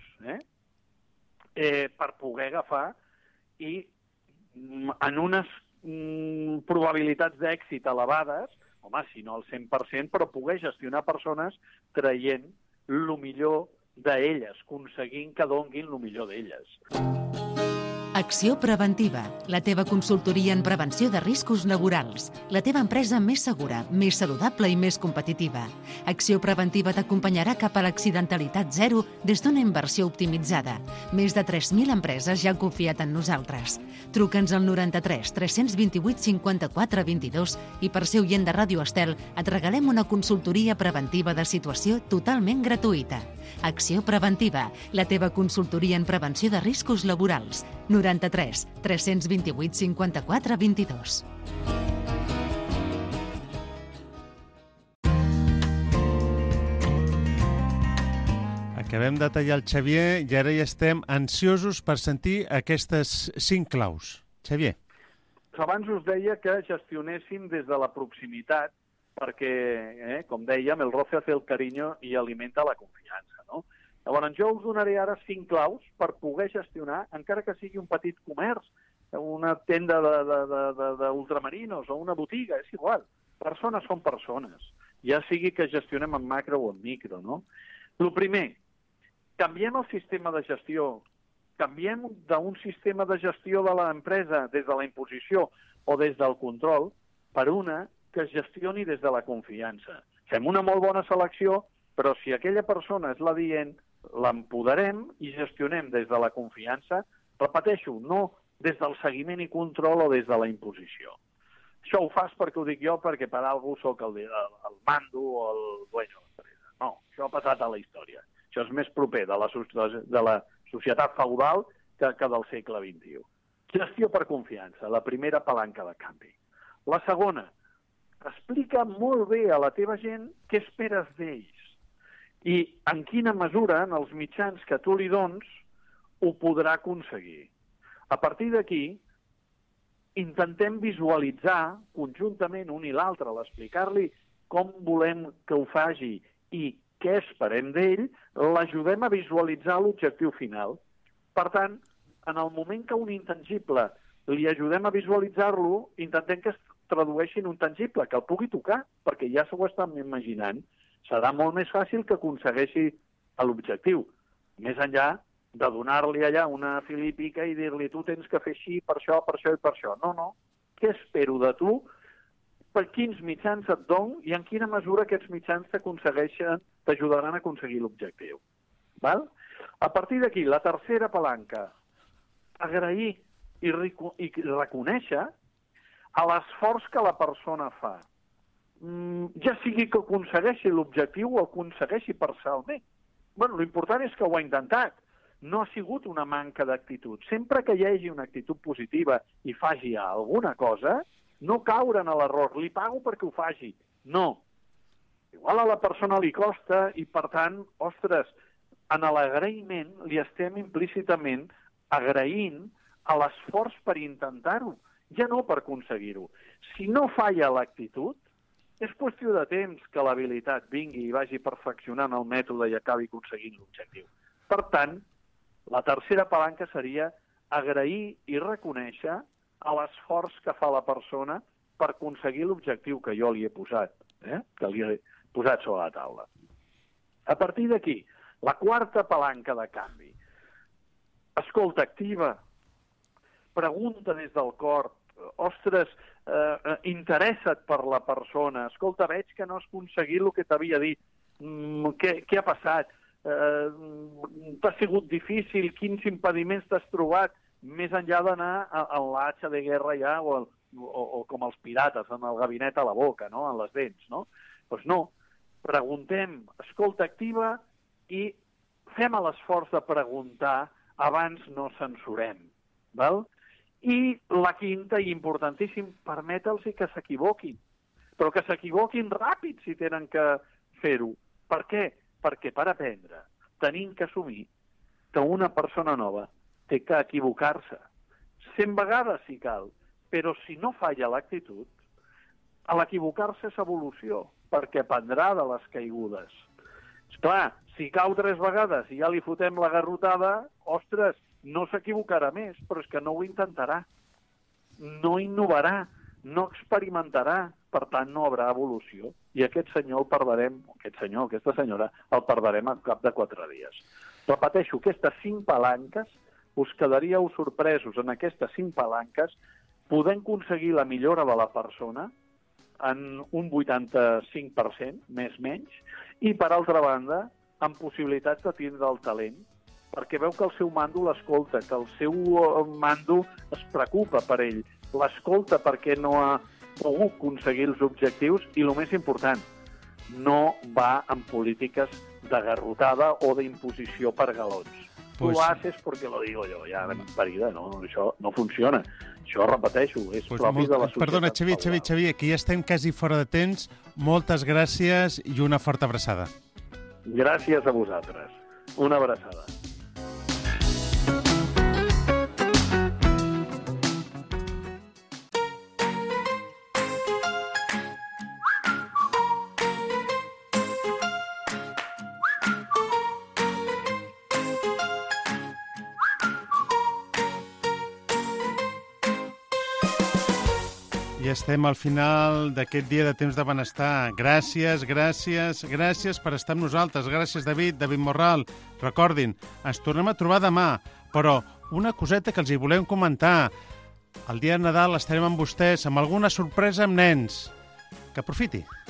Speaker 8: per poder agafar i en unes probabilitats d'èxit elevades, home, si no al 100%, però poder gestionar persones traient el millor d'elles, aconseguint que donguin el millor d'elles.
Speaker 4: Acció Preventiva, la teva consultoria en prevenció de riscos laborals. La teva empresa més segura, més saludable i més competitiva. Acció Preventiva t'acompanyarà cap a l'accidentalitat zero des d'una inversió optimitzada. Més de 3.000 empreses ja han confiat en nosaltres. Truca'ns al 93 328 54 22 i per ser oient de Ràdio Estel et regalem una consultoria preventiva de situació totalment gratuïta. Acció Preventiva, la teva consultoria en prevenció de riscos laborals. 93 328 54 22.
Speaker 2: Acabem de tallar el Xavier i ara ja estem ansiosos per sentir aquestes 5 claus. Xavier.
Speaker 8: Abans us deia que gestionéssim des de la proximitat perquè, com dèiem, el roce hace el cariño i alimenta la confiança, no? Llavors, jo us donaré ara 5 claus per poder gestionar, encara que sigui un petit comerç, una tenda d'ultramarinos o una botiga, és igual. Persones són persones, ja sigui que gestionem en macro o en micro, no? El primer, canviem el sistema de gestió, canviem d'un sistema de gestió de l'empresa des de la imposició o des del control per una que es gestioni des de la confiança. Fem una molt bona selecció, però si aquella persona és l'adient, l'empoderem i gestionem des de la confiança, repeteixo, no des del seguiment i control o des de la imposició. Això ho fas perquè ho dic jo, perquè per algú soc el mando o el dueño de l'empresa. No, això ha passat a la història. Això és més proper de la societat feudal que del segle XXI. Gestió per confiança, la primera palanca de canvi. La segona, explica molt bé a la teva gent què esperes d'ells i en quina mesura, en els mitjans que tu li dones, ho podrà aconseguir. A partir d'aquí, intentem visualitzar conjuntament un i l'altre, a l'explicar-li com volem que ho faci i què esperem d'ell, l'ajudem a visualitzar l'objectiu final. Per tant, en el moment que un intangible li ajudem a visualitzar-lo, intentem que es tradueixi en un tangible, que el pugui tocar, perquè ja s'ho estan imaginant. Serà molt més fàcil que aconsegueixi l'objectiu. Més enllà de donar-li allà una filípica i dir-li tu tens que fer així, per això, per això i per això. No, no. Què espero de tu? Per quins mitjans et dono i en quina mesura aquests mitjans t'ajudaran a aconseguir l'objectiu. Val? A partir d'aquí, la tercera palanca, agrair i reconèixer a l'esforç que la persona fa. Ja sigui que aconsegueixi l'objectiu o aconsegueixi parcialment. Bueno, l'important és que ho ha intentat. No ha sigut una manca d'actitud. Sempre que hi hagi una actitud positiva i faci alguna cosa, no caure en l'error. Li pago perquè ho faci. No. Igual a la persona li costa i, per tant, ostres, en l'agraïment li estem implícitament agraint a l'esforç per intentar-ho, ja no per aconseguir-ho. Si no falla l'actitud, és qüestió de temps que l'habilitat vingui i vagi perfeccionant el mètode i acabi aconseguint l'objectiu. Per tant, la tercera palanca seria agrair i reconèixer l'esforç que fa la persona per aconseguir l'objectiu que jo li he posat, que li he posat sobre la taula. A partir d'aquí, la quarta palanca de canvi. Escolta activa, pregunta des del cor, ostres, interessa't per la persona, escolta, veig que no has aconseguit el que t'havia dit, què ha passat, t'ha sigut difícil, quins impediments t'has trobat, més enllà d'anar a l'atxa de guerra ja, o com els pirates, en el gabinet a la boca, no? En les dents, no? Doncs no, preguntem, escolta activa i fem l'esforç de preguntar abans no censurem, val? I la quinta, i importantíssim, permeta'ls que s'equivoquin, però que s'equivoquin ràpid si tenen que fer-ho. Per què? Perquè per aprendre tenim que assumir que una persona nova té que equivocar-se. 100 vegades si cal, però si no falla l'actitud, a l'equivocar-se és evolució, perquè aprendrà de les caigudes. Esclar, si cau 3 vegades i ja li fotem la garrotada, ostres, no s'equivocarà més, però és que no ho intentarà. No innovarà, no experimentarà, per tant no haurà evolució. I aquest senyor el perdrem, aquesta senyora, el perdrem al cap de 4 dies. Repeteixo, aquestes 5 palanques, us quedaríeu sorpresos en aquestes 5 palanques, podem aconseguir la millora de la persona en un 85%, més menys, i per altra banda, amb possibilitats de tindre el talent, perquè veu que el seu mando l'escolta, que el seu mando es preocupa per ell, l'escolta perquè no ha pogut aconseguir els objectius i, el més important, no va en polítiques de garrotada o d'imposició per galons. Tu lo haces porque lo digo yo, ja de parida, no, això no funciona. Això, repeteixo, és propi de la societat.
Speaker 2: Perdona, Xavier, que ja estem quasi fora de temps. Moltes gràcies i una forta abraçada.
Speaker 8: Gràcies a vosaltres. Una abraçada.
Speaker 2: I estem al final d'aquest dia de Temps de Benestar. Gràcies per estar amb nosaltres. Gràcies, David Morral. Recordin, ens tornem a trobar demà, però una coseta que els hi volem comentar. El dia de Nadal estarem amb vostès amb alguna sorpresa amb nens. Que aprofiti.